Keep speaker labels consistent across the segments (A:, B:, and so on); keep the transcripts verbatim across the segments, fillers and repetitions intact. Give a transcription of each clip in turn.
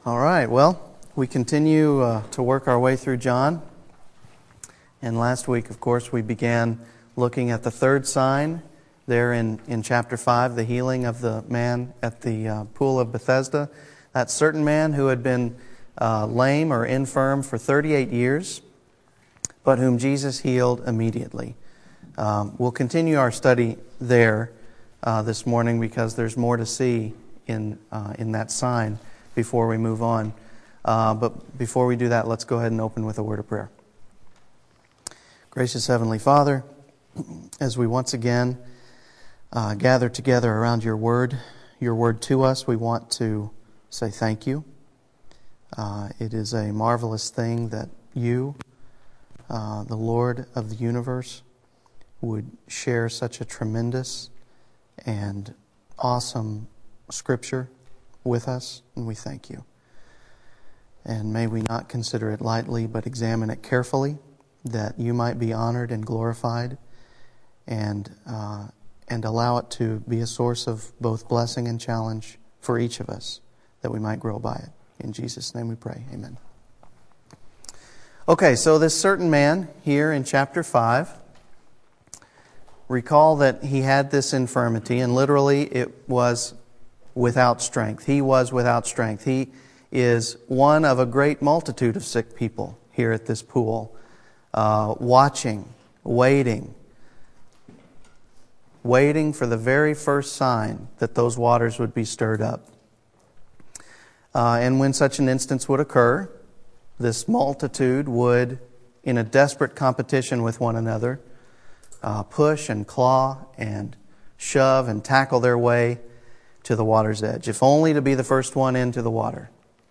A: All right, well, we continue uh, to work our way through John. And last week, of course, we began looking at the third sign there in, in chapter five, the healing of the man at the uh, pool of Bethesda. That certain man who had been uh, lame or infirm for thirty-eight years, but whom Jesus healed immediately. Um, we'll continue our study there uh, this morning because there's more to see in uh, in that sign before we move on. Uh, but before we do that, let's go ahead and open with a word of prayer. Gracious Heavenly Father, as we once again uh, gather together around your word, your word to us, we want to say thank you. Uh, it is a marvelous thing that you, uh, the Lord of the universe, would share such a tremendous and awesome Scripture with us, and we thank you. And may we not consider it lightly, but examine it carefully, that you might be honored and glorified, and uh, and allow it to be a source of both blessing and challenge for each of us, that we might grow by it. In Jesus' name we pray. Amen. Okay, so this certain man here in chapter five, recall that he had this infirmity, and literally it was without strength. He was without strength. He is one of a great multitude of sick people here at this pool, uh, watching, waiting, waiting for the very first sign that those waters would be stirred up. Uh, and when such an instance would occur, this multitude would, in a desperate competition with one another, uh, push and claw and shove and tackle their way to the water's edge, if only to be the first one into the water.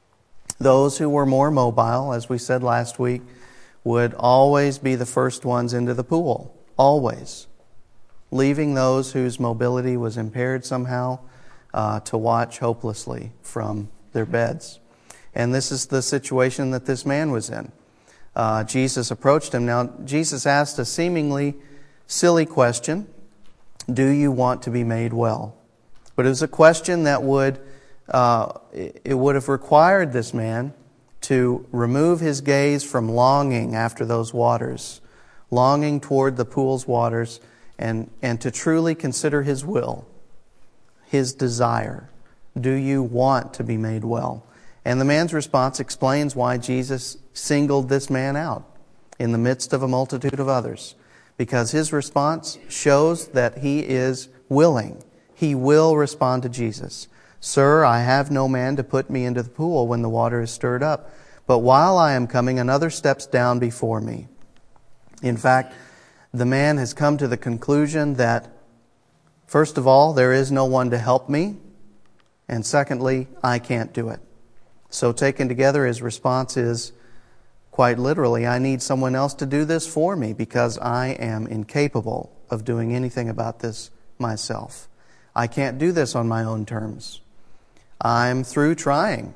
A: Those who were more mobile, as we said last week, would always be the first ones into the pool, always, leaving those whose mobility was impaired somehow uh, to watch hopelessly from their beds. And this is the situation that this man was in. Uh, Jesus approached him. Now, Jesus asked a seemingly silly question: do you want to be made well? But it was a question that would, uh, it would have required this man to remove his gaze from longing after those waters, longing toward the pool's waters, and, and to truly consider his will, his desire. Do you want to be made well? And the man's response explains why Jesus singled this man out in the midst of a multitude of others. Because his response shows that he is willing. He will respond to Jesus. Sir, I have no man to put me into the pool when the water is stirred up. But while I am coming, another steps down before me. In fact, the man has come to the conclusion that, first of all, there is no one to help me. And secondly, I can't do it. So taken together, his response is, quite literally, I need someone else to do this for me because I am incapable of doing anything about this myself. I can't do this on my own terms. I'm through trying.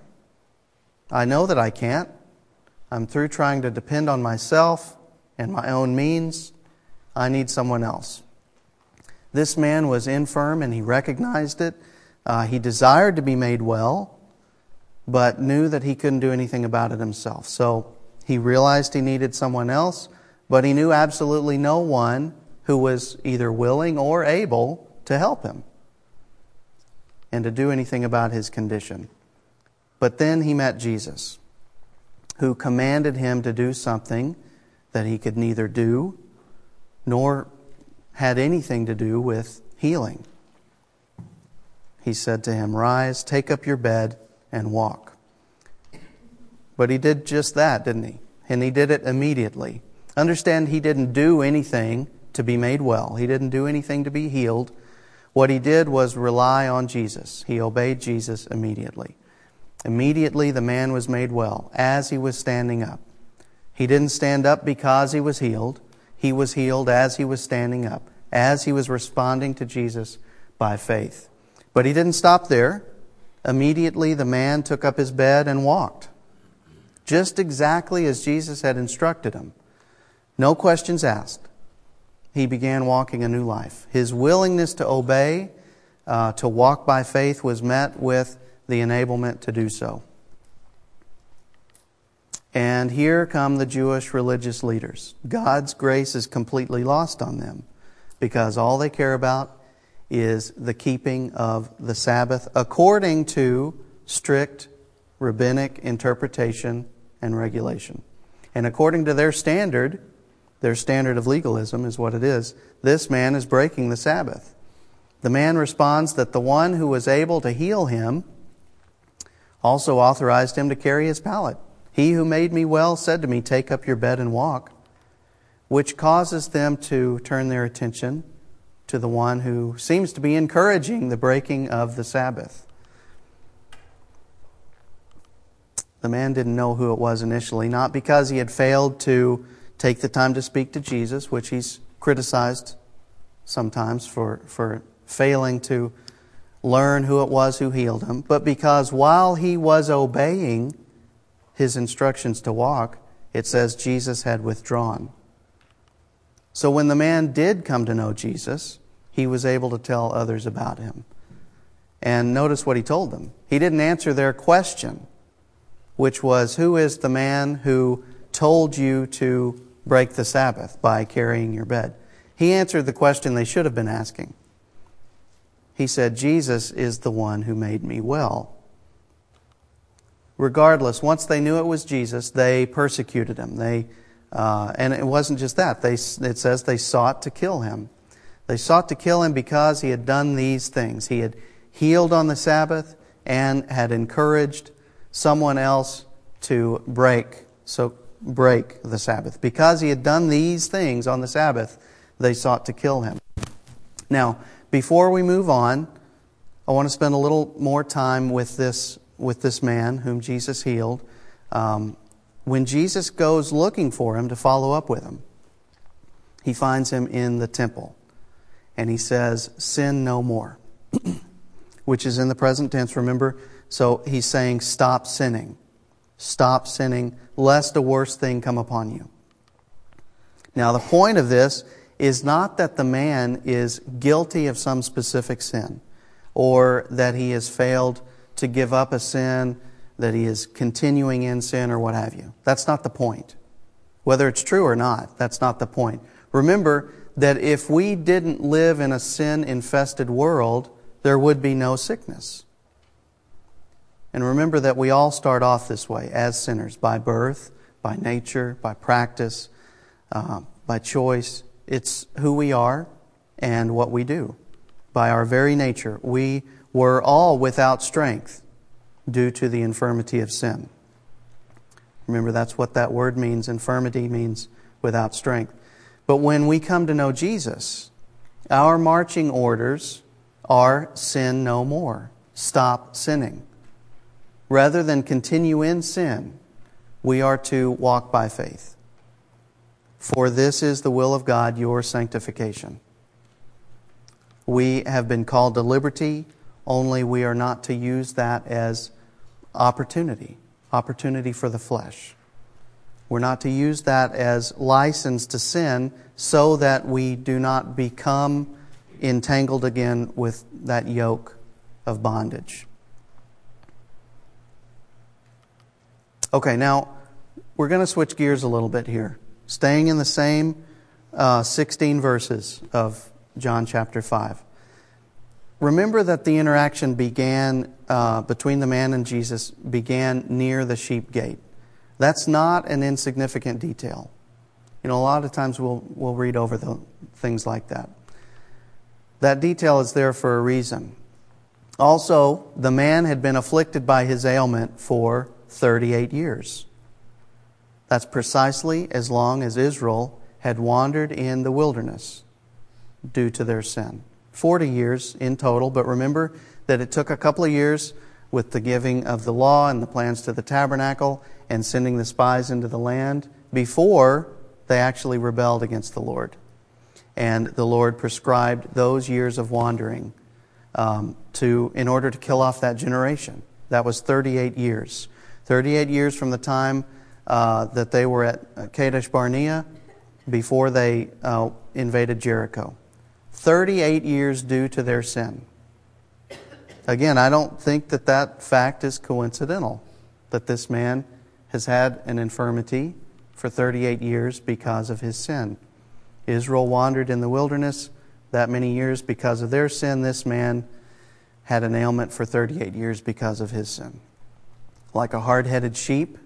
A: I know that I can't. I'm through trying to depend on myself and my own means. I need someone else. This man was infirm and he recognized it. Uh, he desired to be made well, but knew that he couldn't do anything about it himself. So he realized he needed someone else, but he knew absolutely no one who was either willing or able to help him and to do anything about his condition. But then he met Jesus, who commanded him to do something that he could neither do nor had anything to do with healing. He said to him, "Rise, take up your bed, and walk." But he did just that, didn't he? And he did it immediately. Understand, he didn't do anything to be made well. He didn't do anything to be healed. What he did was rely on Jesus. He obeyed Jesus immediately. Immediately the man was made well as he was standing up. He didn't stand up because he was healed. He was healed as he was standing up, as he was responding to Jesus by faith. But he didn't stop there. Immediately the man took up his bed and walked, just exactly as Jesus had instructed him. No questions asked. He began walking a new life. His willingness to obey, uh, to walk by faith, was met with the enablement to do so. And here come the Jewish religious leaders. God's grace is completely lost on them because all they care about is the keeping of the Sabbath according to strict rabbinic interpretation and regulation. And according to their standard, their standard of legalism is what it is, this man is breaking the Sabbath. The man responds that the one who was able to heal him also authorized him to carry his pallet. He who made me well said to me, take up your bed and walk, which causes them to turn their attention to the one who seems to be encouraging the breaking of the Sabbath. The man didn't know who it was initially, not because he had failed to take the time to speak to Jesus, which he's criticized sometimes for, for failing to learn who it was who healed him, but because while he was obeying his instructions to walk, it says Jesus had withdrawn. So when the man did come to know Jesus, he was able to tell others about him. And notice what he told them. He didn't answer their question, which was, who is the man who told you to break the Sabbath by carrying your bed? He answered the question they should have been asking. He said, Jesus is the one who made me well. Regardless, once they knew it was Jesus, they persecuted him. They, uh, and it wasn't just that. They, it says they sought to kill him. They sought to kill him because he had done these things. He had healed on the Sabbath and had encouraged someone else to break, so break the Sabbath. Because he had done these things on the Sabbath, they sought to kill him. Now, before we move on, I want to spend a little more time with this with this man whom Jesus healed. Um, when Jesus goes looking for him to follow up with him, he finds him in the temple. And he says, sin no more, which is in the present tense, remember? So he's saying, stop sinning. Stop sinning, lest a worse thing come upon you. Now, the point of this is not that the man is guilty of some specific sin, or that he has failed to give up a sin, that he is continuing in sin, or what have you. That's not the point. Whether it's true or not, that's not the point. Remember that if we didn't live in a sin-infested world, there would be no sickness. And remember that we all start off this way, as sinners, by birth, by nature, by practice, uh, by choice. It's who we are and what we do. By our very nature, we were all without strength due to the infirmity of sin. Remember, that's what that word means. Infirmity means without strength. But when we come to know Jesus, our marching orders are sin no more. Stop sinning. Rather than continue in sin, we are to walk by faith. For this is the will of God, your sanctification. We have been called to liberty, only we are not to use that as opportunity, opportunity for the flesh. We're not to use that as license to sin so that we do not become entangled again with that yoke of bondage. Okay, now we're going to switch gears a little bit here. Staying in the same uh, sixteen verses of John chapter five. Remember that the interaction began uh, between the man and Jesus began near the sheep gate. That's not an insignificant detail. You know, a lot of times we'll we'll read over the things like that. That detail is there for a reason. Also, the man had been afflicted by his ailment for thirty-eight years. That's precisely as long as Israel had wandered in the wilderness due to their sin. forty years in total, but remember that it took a couple of years with the giving of the law and the plans to the tabernacle and sending the spies into the land before they actually rebelled against the Lord. And the Lord prescribed those years of wandering um, to in order to kill off that generation. That was thirty-eight years. thirty-eight years from the time uh, that they were at Kadesh Barnea before they uh, invaded Jericho. thirty-eight years due to their sin. Again, I don't think that that fact is coincidental, that this man has had an infirmity for thirty-eight years because of his sin. Israel wandered in the wilderness that many years because of their sin. This man had an ailment for thirty-eight years because of his sin. Like a hard-headed sheep,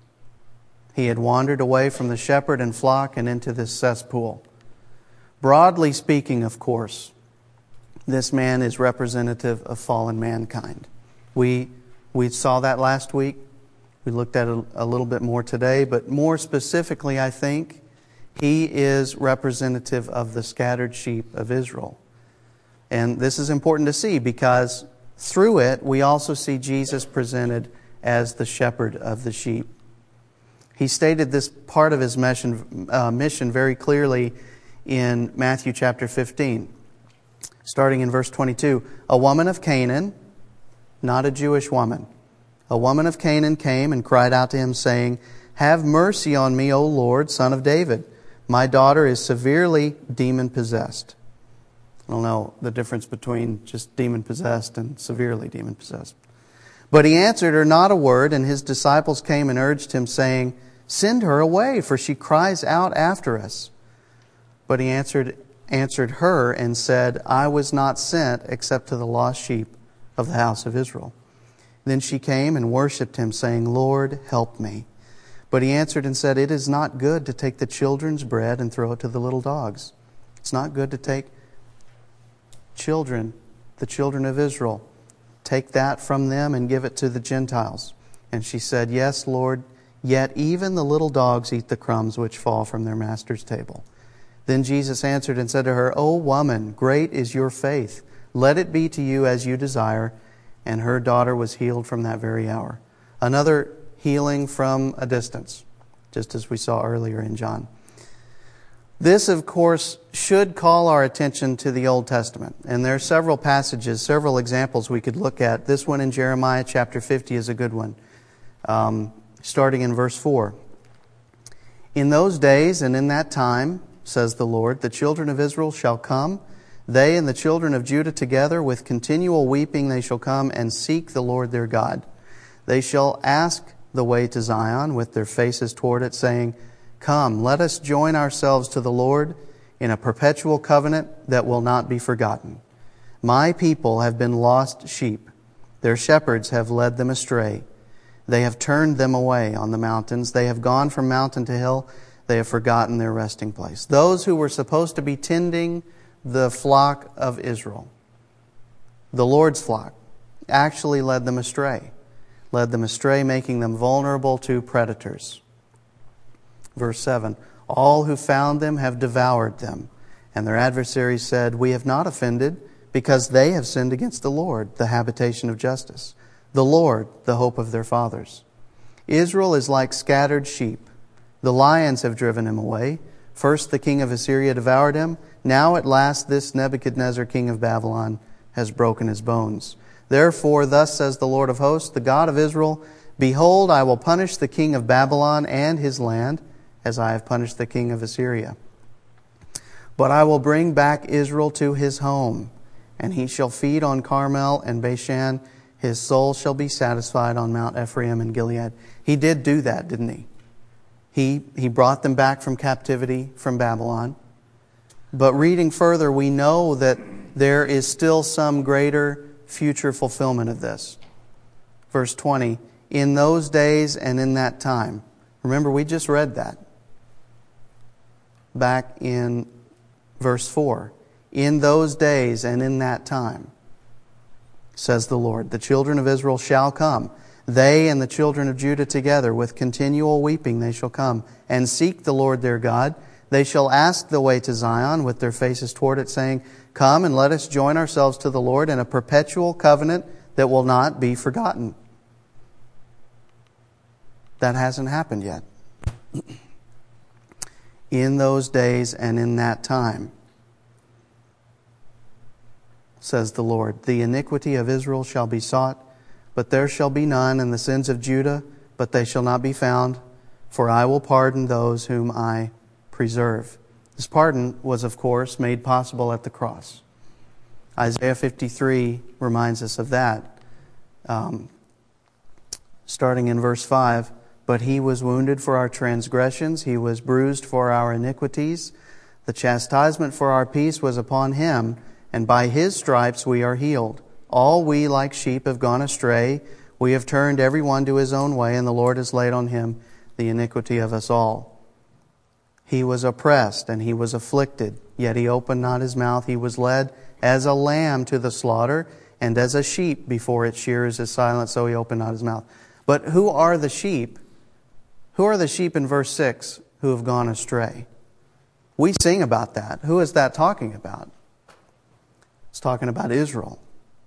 A: he had wandered away from the shepherd and flock and into this cesspool. Broadly speaking, of course, this man is representative of fallen mankind. We we saw that last week. We looked at it a little bit more today, but more specifically, I think, he is representative of the scattered sheep of Israel. And this is important to see because through it, we also see Jesus presented as the shepherd of the sheep. He stated this part of his mission, uh, mission very clearly in Matthew chapter fifteen. Starting in verse twenty-two, a woman of Canaan, not a Jewish woman, a woman of Canaan came and cried out to him, saying, "Have mercy on me, O Lord, Son of David. My daughter is severely demon-possessed." I don't know the difference between just demon-possessed and severely demon-possessed. But he answered her not a word, and his disciples came and urged him, saying, "Send her away, for she cries out after us." But he answered answered her and said, "I was not sent except to the lost sheep of the house of Israel." Then she came and worshipped him, saying, "Lord, help me." But he answered and said, "It is not good to take the children's bread and throw it to the little dogs." It's not good to take children, the children of Israel, take that from them and give it to the Gentiles. And she said, "Yes, Lord, yet even the little dogs eat the crumbs which fall from their master's table." Then Jesus answered and said to her, "O woman, great is your faith. Let it be to you as you desire." And her daughter was healed from that very hour. Another healing from a distance, just as we saw earlier in John. This, of course, should call our attention to the Old Testament. And there are several passages, several examples we could look at. This one in Jeremiah chapter fifty is a good one, um, starting in verse four. "In those days and in that time, says the Lord, the children of Israel shall come, they and the children of Judah together, with continual weeping they shall come and seek the Lord their God. They shall ask the way to Zion with their faces toward it, saying, 'Come, let us join ourselves to the Lord in a perpetual covenant that will not be forgotten.' My people have been lost sheep. Their shepherds have led them astray. They have turned them away on the mountains. They have gone from mountain to hill. They have forgotten their resting place." Those who were supposed to be tending the flock of Israel, the Lord's flock, actually led them astray. Led them astray, making them vulnerable to predators. Verse seven, "All who found them have devoured them. And their adversaries said, 'We have not offended, because they have sinned against the Lord, the habitation of justice, the Lord, the hope of their fathers.' Israel is like scattered sheep. The lions have driven him away. First the king of Assyria devoured him. Now at last this Nebuchadnezzar, king of Babylon, has broken his bones. Therefore, thus says the Lord of hosts, the God of Israel, Behold, I will punish the king of Babylon and his land, as I have punished the king of Assyria. But I will bring back Israel to his home, and he shall feed on Carmel and Bashan. His soul shall be satisfied on Mount Ephraim and Gilead." He did do that, didn't he? He, he brought them back from captivity from Babylon. But reading further, we know that there is still some greater future fulfillment of this. Verse twenty, "In those days and in that time." Remember, we just read that back in verse four. "In those days and in that time, says the Lord, the children of Israel shall come. They and the children of Judah together, with continual weeping they shall come, and seek the Lord their God. They shall ask the way to Zion with their faces toward it, saying, 'Come and let us join ourselves to the Lord in a perpetual covenant that will not be forgotten.'" That hasn't happened yet. "In those days and in that time, says the Lord, the iniquity of Israel shall be sought, but there shall be none, and the sins of Judah, but they shall not be found. For I will pardon those whom I preserve." This pardon was, of course, made possible at the cross. Isaiah fifty-three reminds us of that. Um, starting in verse five, But He was wounded for our transgressions, He was bruised for our iniquities. The chastisement for our peace was upon Him, and by His stripes we are healed. All we like sheep have gone astray. We have turned every one to his own way, and the Lord has laid on Him the iniquity of us all. He was oppressed, and He was afflicted, yet He opened not His mouth. He was led as a lamb to the slaughter, and as a sheep before its shearers is silent, so He opened not His mouth. But who are the sheep? Who are the sheep in verse six who have gone astray? We sing about that. Who is that talking about? It's talking about Israel.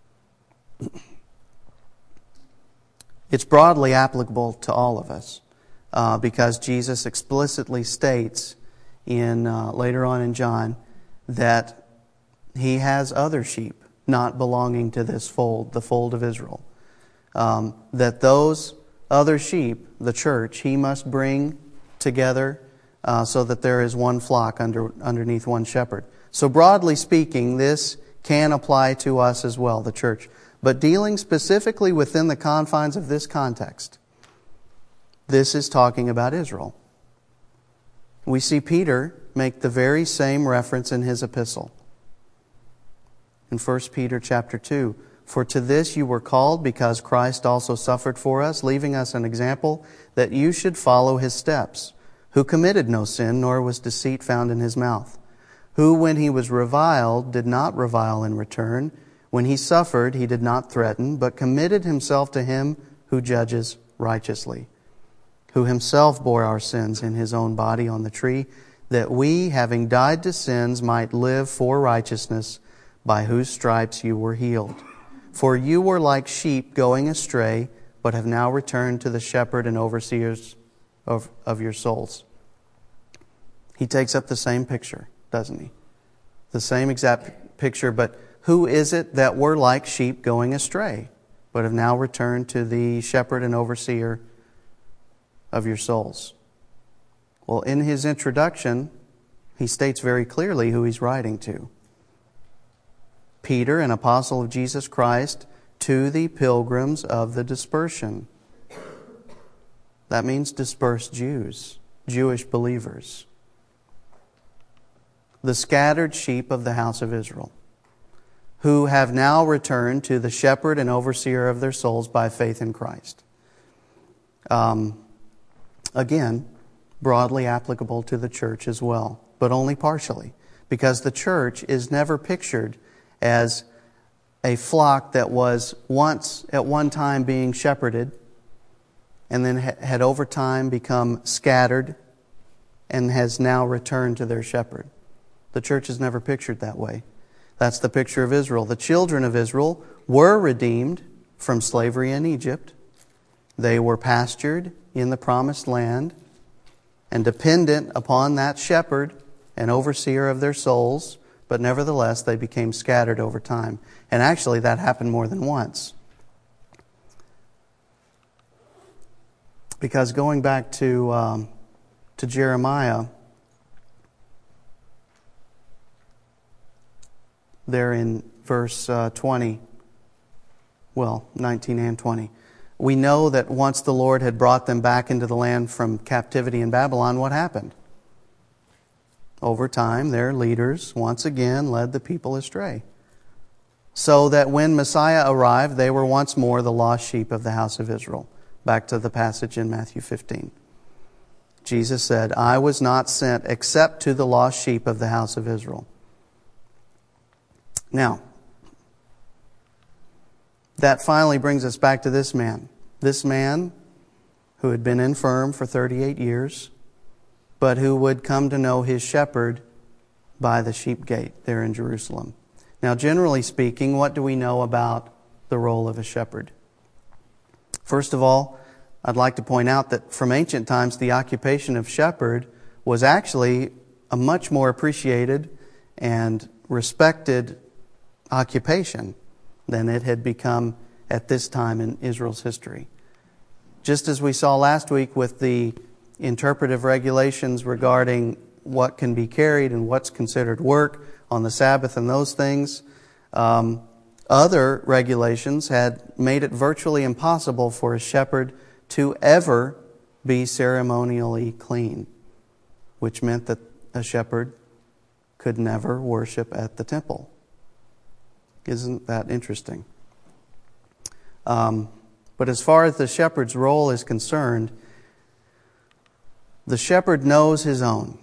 A: It's broadly applicable to all of us uh, because Jesus explicitly states in uh, later on in John that He has other sheep not belonging to this fold, the fold of Israel. Um, that those other sheep, the church, He must bring together uh, so that there is one flock under underneath one shepherd. So broadly speaking, this can apply to us as well, the church. But dealing specifically within the confines of this context, this is talking about Israel. We see Peter make the very same reference in his epistle. In First Peter chapter two, "For to this you were called, because Christ also suffered for us, leaving us an example that you should follow His steps, who committed no sin, nor was deceit found in His mouth, who, when He was reviled, did not revile in return. When He suffered, He did not threaten, but committed Himself to Him who judges righteously, who Himself bore our sins in His own body on the tree, that we, having died to sins, might live for righteousness, by whose stripes you were healed. For you were like sheep going astray, but have now returned to the shepherd and overseers of, of your souls." He takes up the same picture, doesn't he? The same exact picture, but who is it that were like sheep going astray, but have now returned to the shepherd and overseer of your souls? Well, in his introduction, he states very clearly who he's writing to. Peter, an apostle of Jesus Christ, to the pilgrims of the dispersion. That means dispersed Jews, Jewish believers. The scattered sheep of the house of Israel, who have now returned to the shepherd and overseer of their souls by faith in Christ. Um, again, broadly applicable to the church as well, but only partially, because the church is never pictured as a flock that was once at one time being shepherded and then had over time become scattered and has now returned to their shepherd. The church is never pictured that way. That's the picture of Israel. The children of Israel were redeemed from slavery in Egypt. They were pastured in the promised land and dependent upon that shepherd and overseer of their souls. But nevertheless, they became scattered over time. And actually, that happened more than once. Because going back to, um, to Jeremiah, there in verse uh, twenty, well, nineteen and twenty, we know that once the Lord had brought them back into the land from captivity in Babylon, what happened? Over time, their leaders once again led the people astray. So that when Messiah arrived, they were once more the lost sheep of the house of Israel. Back to the passage in Matthew fifteen. Jesus said, "I was not sent except to the lost sheep of the house of Israel." Now, that finally brings us back to this man. This man who had been infirm for thirty-eight years, but who would come to know his shepherd by the sheep gate there in Jerusalem. Now, generally speaking, what do we know about the role of a shepherd? First of all, I'd like to point out that from ancient times, the occupation of shepherd was actually a much more appreciated and respected occupation than it had become at this time in Israel's history. Just as we saw last week with the interpretive regulations regarding what can be carried and what's considered work on the Sabbath and those things, um, other regulations had made it virtually impossible for a shepherd to ever be ceremonially clean, which meant that a shepherd could never worship at the temple. Isn't that interesting? Um, but as far as the shepherd's role is concerned, the shepherd knows his own,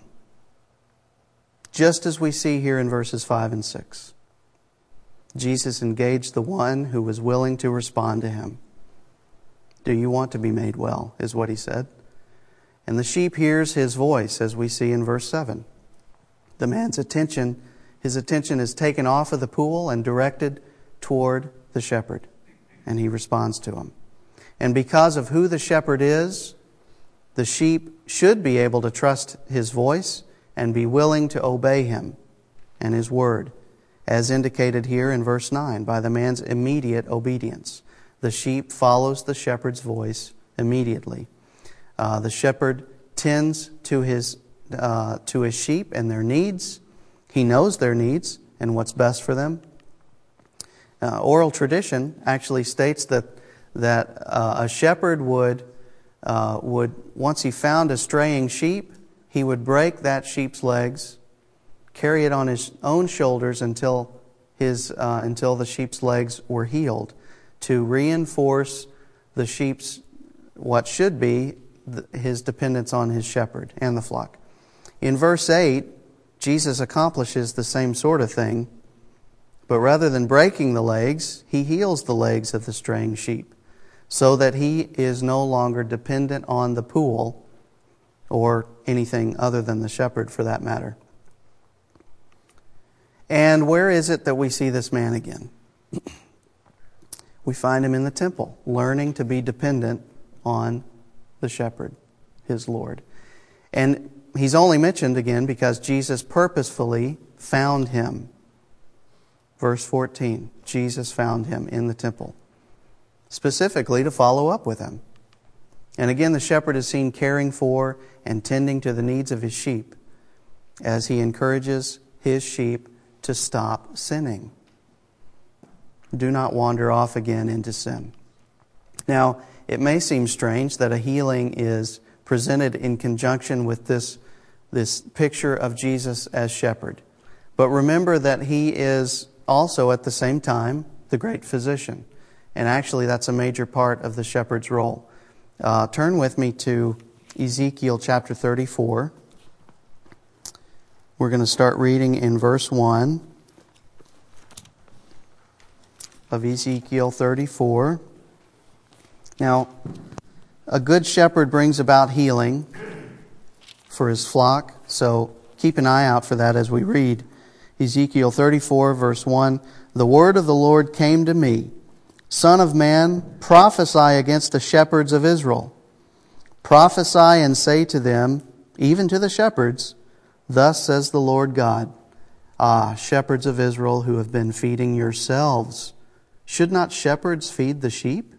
A: just as we see here in verses five and six. Jesus engaged the one who was willing to respond to him. Do you want to be made well, is what he said. And the sheep hears his voice, as we see in verse seven. The man's attention, his attention is taken off of the pool and directed toward the shepherd. And he responds to him. And because of who the shepherd is, the sheep should be able to trust his voice and be willing to obey him and his word, as indicated here in verse nine, by the man's immediate obedience. The sheep follows the shepherd's voice immediately. Uh, the shepherd tends to his uh, to his sheep and their needs. He knows their needs and what's best for them. Uh, oral tradition actually states that that uh, a shepherd would uh, would once he found a straying sheep, he would break that sheep's legs, carry it on his own shoulders until his uh, until the sheep's legs were healed, to reinforce the sheep's what should be the, his dependence on his shepherd and the flock. In verse eight, Jesus accomplishes the same sort of thing, but rather than breaking the legs, he heals the legs of the straying sheep, so that he is no longer dependent on the pool or anything other than the shepherd for that matter. And where is it that we see this man again? We find him in the temple, learning to be dependent on the shepherd, his Lord. And he's only mentioned again because Jesus purposefully found him. Verse fourteen, Jesus found him in the temple, specifically to follow up with him. And again, the shepherd is seen caring for and tending to the needs of his sheep as he encourages his sheep to stop sinning. Do not wander off again into sin. Now, it may seem strange that a healing is presented in conjunction with this, this picture of Jesus as shepherd. But remember that he is also at the same time the great physician. And actually that's a major part of the shepherd's role. Uh, turn with me to Ezekiel chapter thirty-four. We're going to start reading in verse one of Ezekiel thirty-four. Now, a good shepherd brings about healing for his flock, so keep an eye out for that as we read. Ezekiel thirty-four, verse one, "The word of the Lord came to me, Son of man, prophesy against the shepherds of Israel. Prophesy and say to them, even to the shepherds, thus says the Lord God, Ah, shepherds of Israel who have been feeding yourselves, should not shepherds feed the sheep?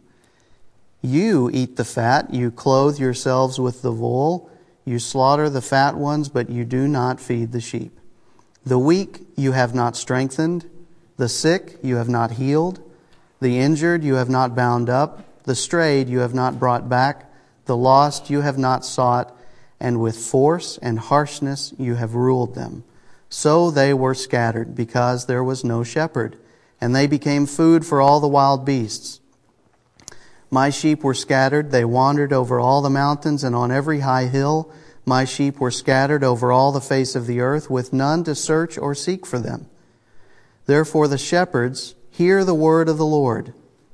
A: You eat the fat, you clothe yourselves with the wool, you slaughter the fat ones, but you do not feed the sheep. The weak you have not strengthened, the sick you have not healed, the injured you have not bound up, the strayed you have not brought back, the lost you have not sought, and with force and harshness you have ruled them. So they were scattered, because there was no shepherd, and they became food for all the wild beasts. My sheep were scattered, they wandered over all the mountains and on every high hill. My sheep were scattered over all the face of the earth, with none to search or seek for them. Therefore the shepherds, hear the word of the Lord.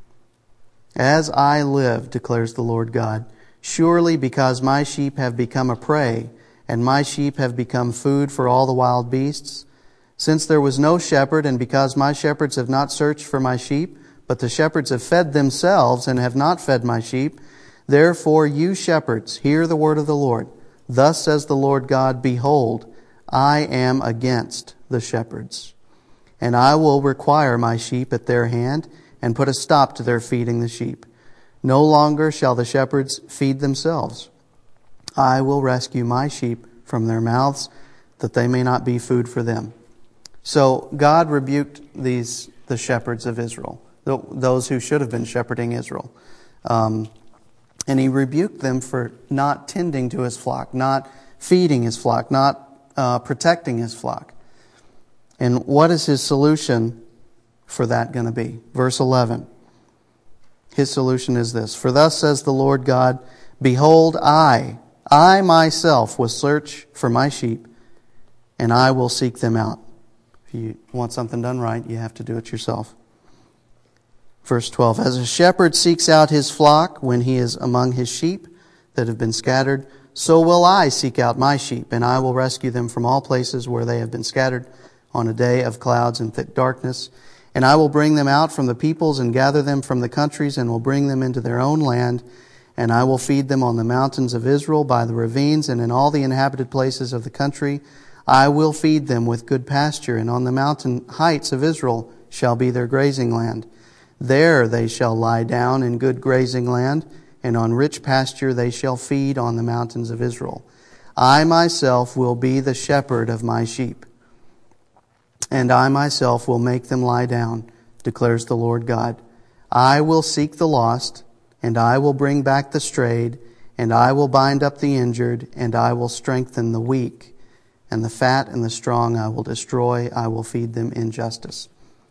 A: As I live, declares the Lord God, surely because my sheep have become a prey, and my sheep have become food for all the wild beasts, since there was no shepherd, and because my shepherds have not searched for my sheep, but the shepherds have fed themselves and have not fed my sheep, therefore you shepherds, hear the word of the Lord. Thus says the Lord God, behold, I am against the shepherds, and I will require my sheep at their hand, and put a stop to their feeding the sheep. No longer shall the shepherds feed themselves. I will rescue my sheep from their mouths, that they may not be food for them." So God rebuked these the shepherds of Israel, those who should have been shepherding Israel. Um, And he rebuked them for not tending to his flock, not feeding his flock, not uh, protecting his flock. And what is his solution for that going to be? Verse eleven. His solution is this: For thus says the Lord God, Behold, I, I myself will search for my sheep, and I will seek them out. If you want something done right, you have to do it yourself. Verse twelve, As a shepherd seeks out his flock when he is among his sheep that have been scattered, so will I seek out my sheep, and I will rescue them from all places where they have been scattered on a day of clouds and thick darkness. And I will bring them out from the peoples and gather them from the countries and will bring them into their own land. And I will feed them on the mountains of Israel, by the ravines, and in all the inhabited places of the country. I will feed them with good pasture, and on the mountain heights of Israel shall be their grazing land. There they shall lie down in good grazing land, and on rich pasture they shall feed on the mountains of Israel. I myself will be the shepherd of my sheep, and I myself will make them lie down, declares the Lord God. I will seek the lost, and I will bring back the strayed, and I will bind up the injured, and I will strengthen the weak. And the fat and the strong I will destroy. I will feed them in justice.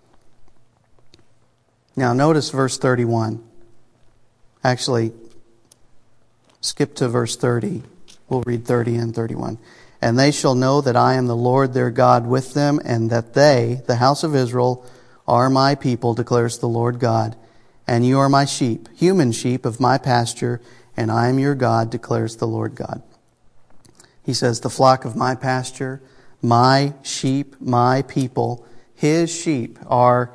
A: Now notice verse thirty-one. Actually, skip to verse thirty. We'll read thirty and thirty-one. And they shall know that I am the Lord their God with them, and that they, the house of Israel, are my people, declares the Lord God. And you are my sheep, human sheep of my pasture, and I am your God, declares the Lord God. He says, the flock of my pasture, my sheep, my people, his sheep are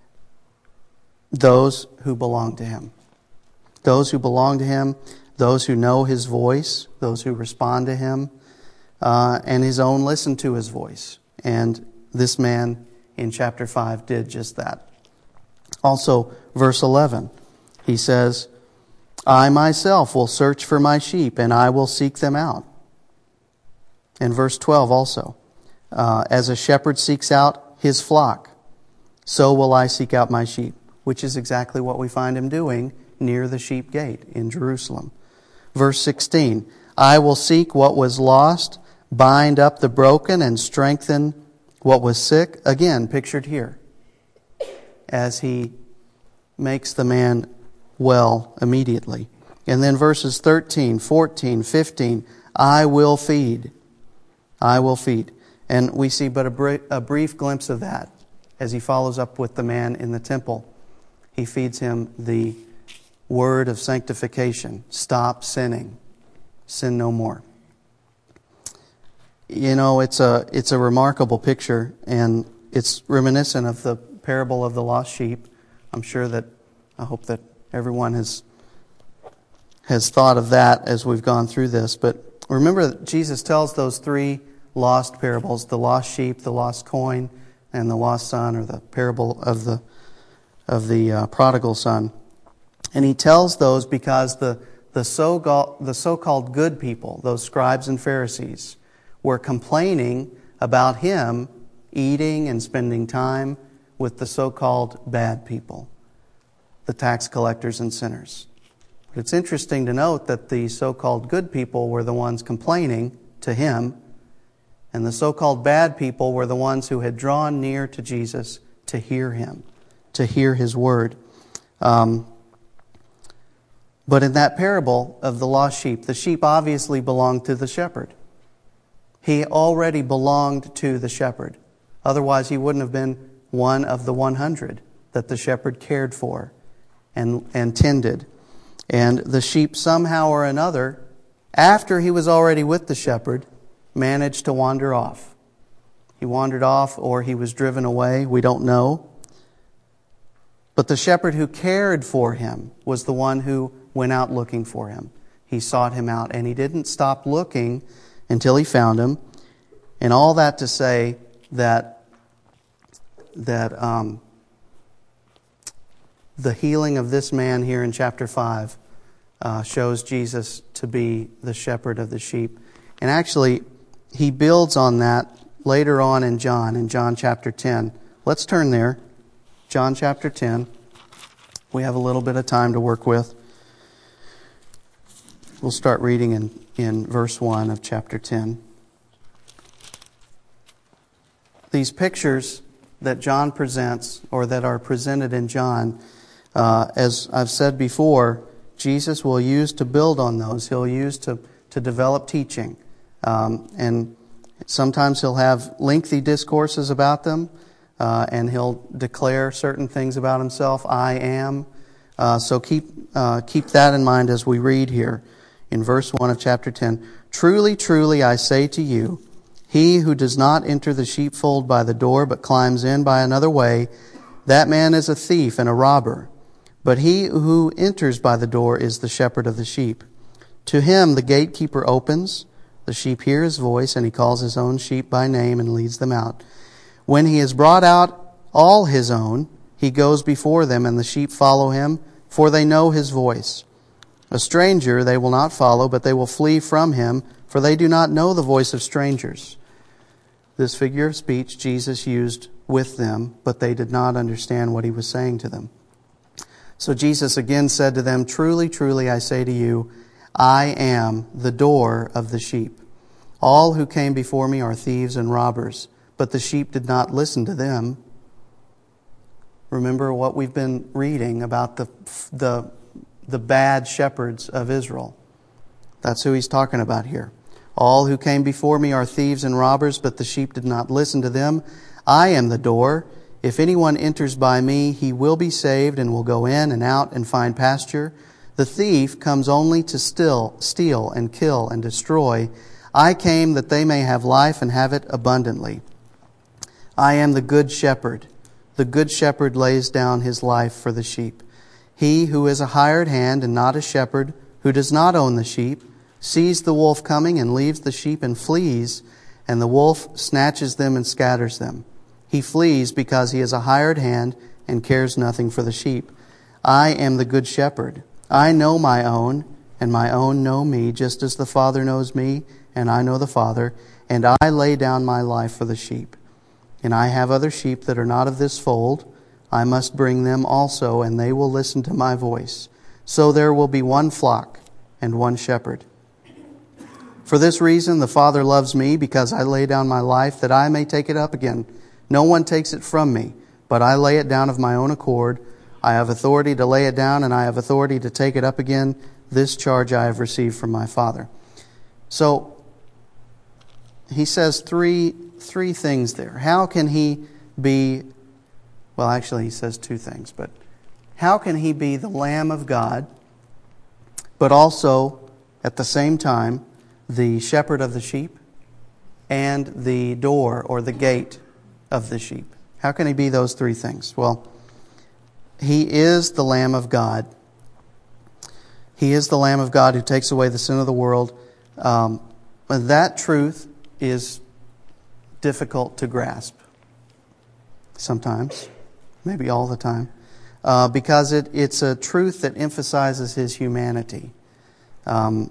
A: those who belong to him. Those who belong to him, those who know his voice, those who respond to him, uh, and his own listen to his voice. And this man in chapter five did just that. Also, verse eleven, he says, I myself will search for my sheep, and I will seek them out. And verse twelve also, uh, as a shepherd seeks out his flock, so will I seek out my sheep, which is exactly what we find him doing near the sheep gate in Jerusalem. Verse sixteen, I will seek what was lost, bind up the broken, and strengthen what was sick. Again, pictured here, as he makes the man well immediately. And then verses thirteen, fourteen, fifteen, I will feed. I will feed. And we see but a, br- a brief glimpse of that as he follows up with the man in the temple. He feeds him the word of sanctification. Stop sinning. Sin no more. You know, it's a it's a remarkable picture, and it's reminiscent of the parable of the lost sheep. I'm sure that, I hope that everyone has has thought of that as we've gone through this. But remember that Jesus tells those three lost parables: the lost sheep, the lost coin, and the lost son, or the parable of the of the uh, prodigal son. And he tells those because the the so the so-called good people, those scribes and Pharisees, were complaining about him eating and spending time with the so-called bad people, the tax collectors and sinners. But it's interesting to note that the so-called good people were the ones complaining to him, and the so-called bad people were the ones who had drawn near to Jesus to hear him, to hear his word. Um, but in that parable of the lost sheep, the sheep obviously belonged to the shepherd. He already belonged to the shepherd. Otherwise, he wouldn't have been one of the one hundred that the shepherd cared for and, and tended. And the sheep somehow or another, after he was already with the shepherd, managed to wander off. He wandered off, or he was driven away. We don't know. But the shepherd who cared for him was the one who went out looking for him. He sought him out, and he didn't stop looking until he found him. And all that to say that that um, the healing of this man here in chapter five uh, shows Jesus to be the shepherd of the sheep. And actually, he builds on that later on in John, in John chapter ten. Let's turn there. John chapter ten. We have a little bit of time to work with. We'll start reading in, in verse one of chapter ten. These pictures that John presents, or that are presented in John, uh, as I've said before, Jesus will use to build on those. He'll use to, to develop teaching. Um, and sometimes he'll have lengthy discourses about them, uh, and he'll declare certain things about himself. I am. Uh, so keep uh, keep that in mind as we read here in verse one of chapter ten. Truly, truly, I say to you, he who does not enter the sheepfold by the door, but climbs in by another way, that man is a thief and a robber. But he who enters by the door is the shepherd of the sheep. To him the gatekeeper opens. The sheep hear his voice, and he calls his own sheep by name and leads them out. When he has brought out all his own, he goes before them, and the sheep follow him, for they know his voice. A stranger they will not follow, but they will flee from him, for they do not know the voice of strangers. This figure of speech Jesus used with them, but they did not understand what he was saying to them. So Jesus again said to them, Truly, truly, I say to you, I am the door of the sheep. All who came before me are thieves and robbers, but the sheep did not listen to them. Remember what we've been reading about the, the, the bad shepherds of Israel. That's who he's talking about here. All who came before me are thieves and robbers, but the sheep did not listen to them. I am the door. If anyone enters by me, he will be saved and will go in and out and find pasture. The thief comes only to steal, steal and kill and destroy. I came that they may have life and have it abundantly. I am the good shepherd. The good shepherd lays down his life for the sheep. He who is a hired hand and not a shepherd, who does not own the sheep, sees the wolf coming and leaves the sheep and flees, and the wolf snatches them and scatters them. He flees because he is a hired hand and cares nothing for the sheep. I am the good shepherd. I know my own, and my own know me, just as the Father knows me, and I know the Father, and I lay down my life for the sheep. And I have other sheep that are not of this fold. I must bring them also, and they will listen to my voice. So there will be one flock and one shepherd. For this reason the Father loves me, because I lay down my life that I may take it up again. No one takes it from me, but I lay it down of my own accord. I have authority to lay it down, and I have authority to take it up again. This charge I have received from my Father. So he says three three things there. How can he be, well actually he says two things, but how can he be the Lamb of God, but also at the same time the shepherd of the sheep and the door or the gate of the sheep? How can he be those three things? Well, he is the Lamb of God. He is the Lamb of God who takes away the sin of the world. Um, that truth is difficult to grasp sometimes, maybe all the time, uh, because it, it's a truth that emphasizes his humanity. Um,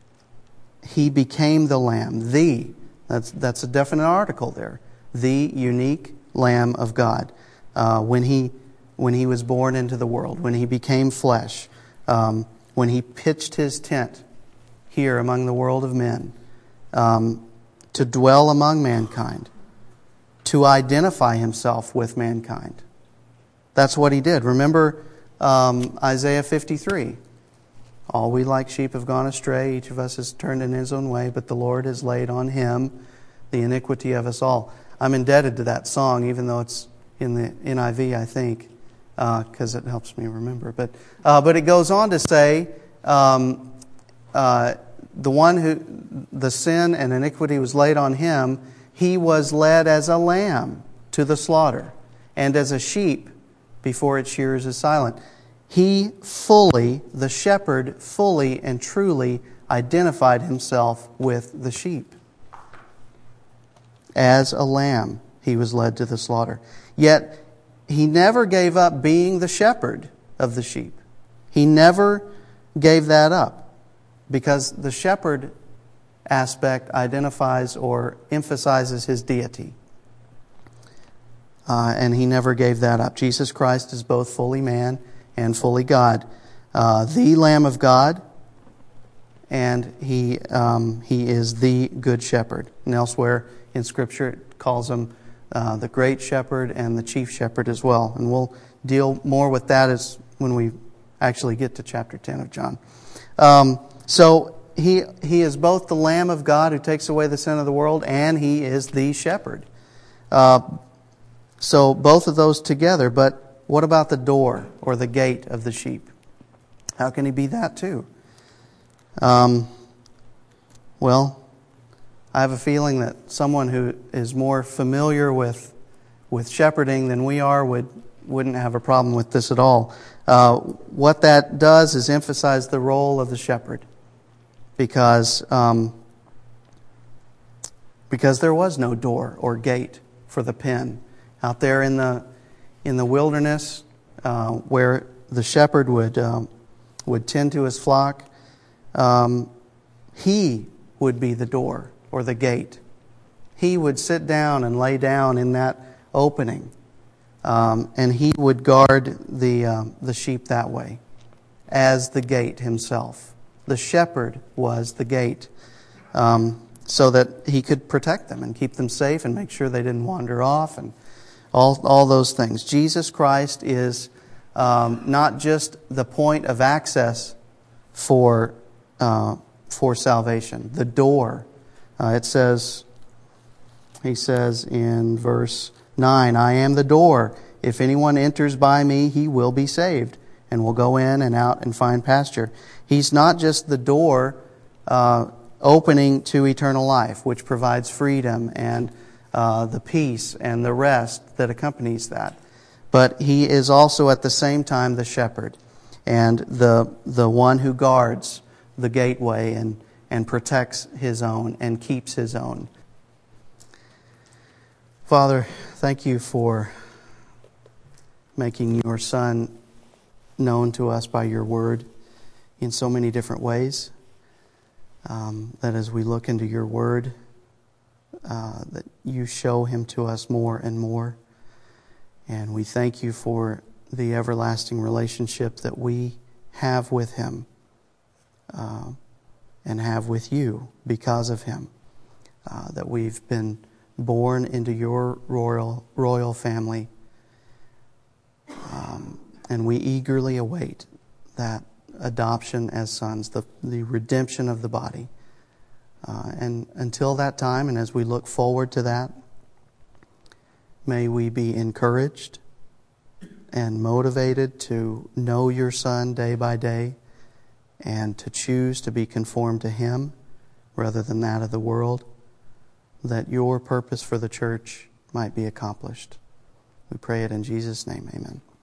A: he became the Lamb, the, that's, that's a definite article there, the unique Lamb of God. Uh, when he when he was born into the world, when he became flesh, um, when he pitched his tent here among the world of men, um, to dwell among mankind, to identify himself with mankind. That's what he did. Remember um, Isaiah fifty-three. All we like sheep have gone astray. Each of us has turned in his own way, but the Lord has laid on him the iniquity of us all. I'm indebted to that song, even though it's in the N I V, I think, because uh, it helps me remember. But uh, but it goes on to say, um, uh, the one who the sin and iniquity was laid on him, he was led as a lamb to the slaughter, and as a sheep before its shearers is silent. He fully, the shepherd, fully and truly identified himself with the sheep. As a lamb, he was led to the slaughter. Yet, he never gave up being the shepherd of the sheep. He never gave that up, because the shepherd aspect identifies or emphasizes his deity. Uh, and he never gave that up. Jesus Christ is both fully man and fully God. Uh, the Lamb of God and he um, he is the good shepherd. And elsewhere in Scripture it calls him uh, the great shepherd and the chief shepherd as well. And we'll deal more with that as when we actually get to chapter ten of John. Um, so he he is both the Lamb of God who takes away the sin of the world, and he is the shepherd. Uh, so both of those together. But what about the door or the gate of the sheep? How can he be that too? Um, well, I have a feeling that someone who is more familiar with with shepherding than we are would wouldn't have a problem with this at all. Uh, what that does is emphasize the role of the shepherd, because um, because there was no door or gate for the pen out there in the in the wilderness, uh, where the shepherd would um, would tend to his flock. Um, he would be the door or the gate. He would sit down and lay down in that opening. Um, and he would guard the um, the sheep that way, as the gate himself. The shepherd was the gate, um, so that he could protect them and keep them safe and make sure they didn't wander off and all all those things. Jesus Christ is um, not just the point of access for uh, for salvation, the door. Uh, it says, he says in verse nine, I am the door. If anyone enters by me, he will be saved and will go in and out and find pasture. He's not just the door uh, opening to eternal life, which provides freedom and uh, the peace and the rest that accompanies that. But he is also at the same time the shepherd and the the one who guards the gateway and, and protects his own and keeps his own. Father, thank you for making your Son known to us by your word in so many different ways. Um, that as we look into your word, uh, that you show him to us more and more. And we thank you for the everlasting relationship that we have with him uh, and have with you because of him. Uh, that we've been born into your royal royal family, um, and we eagerly await that adoption as sons, the, the redemption of the body. Uh, and until that time, and as we look forward to that, may we be encouraged and motivated to know your Son day by day and to choose to be conformed to him rather than that of the world, that your purpose for the church might be accomplished. We pray it in Jesus' name. Amen.